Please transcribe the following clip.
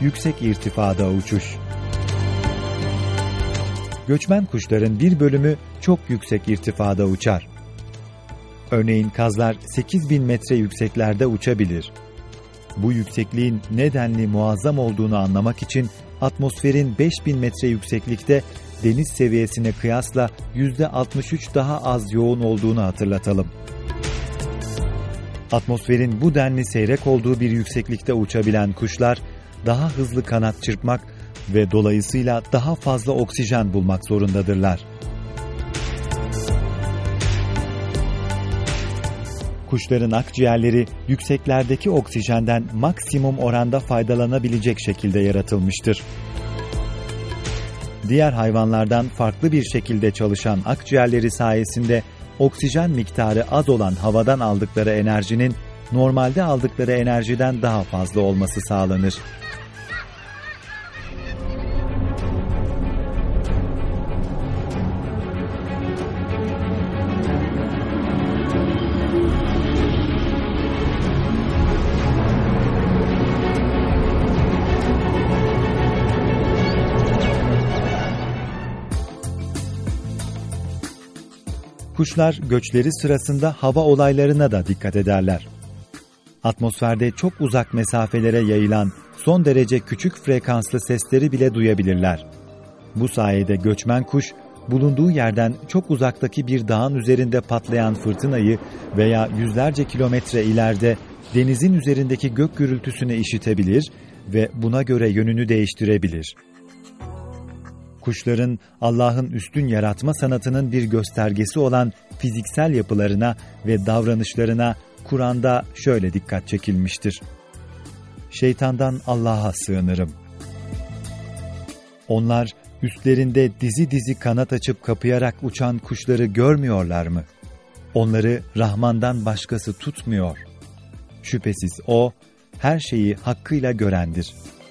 yüksek irtifada uçuş. Göçmen kuşların bir bölümü çok yüksek irtifada uçar. Örneğin kazlar 8000 metre yükseklerde uçabilir. Bu yüksekliğin nedenli muazzam olduğunu anlamak için atmosferin 5000 metre yükseklikte deniz seviyesine kıyasla %63 daha az yoğun olduğunu hatırlatalım. Atmosferin bu denli seyrek olduğu bir yükseklikte uçabilen kuşlar daha hızlı kanat çırpmak ve dolayısıyla daha fazla oksijen bulmak zorundadırlar. Kuşların akciğerleri yükseklerdeki oksijenden maksimum oranda faydalanabilecek şekilde yaratılmıştır. Diğer hayvanlardan farklı bir şekilde çalışan akciğerleri sayesinde oksijen miktarı az olan havadan aldıkları enerjinin normalde aldıkları enerjiden daha fazla olması sağlanır. Kuşlar göçleri sırasında hava olaylarına da dikkat ederler. Atmosferde çok uzak mesafelere yayılan son derece küçük frekanslı sesleri bile duyabilirler. Bu sayede göçmen kuş, bulunduğu yerden çok uzaktaki bir dağın üzerinde patlayan fırtınayı veya yüzlerce kilometre ileride denizin üzerindeki gök gürültüsünü işitebilir ve buna göre yönünü değiştirebilir. Kuşların Allah'ın üstün yaratma sanatının bir göstergesi olan fiziksel yapılarına ve davranışlarına Kur'an'da şöyle dikkat çekilmiştir. Şeytandan Allah'a sığınırım. Onlar üstlerinde dizi dizi kanat açıp kapayarak uçan kuşları görmüyorlar mı? Onları Rahman'dan başkası tutmuyor. Şüphesiz O, her şeyi hakkıyla görendir.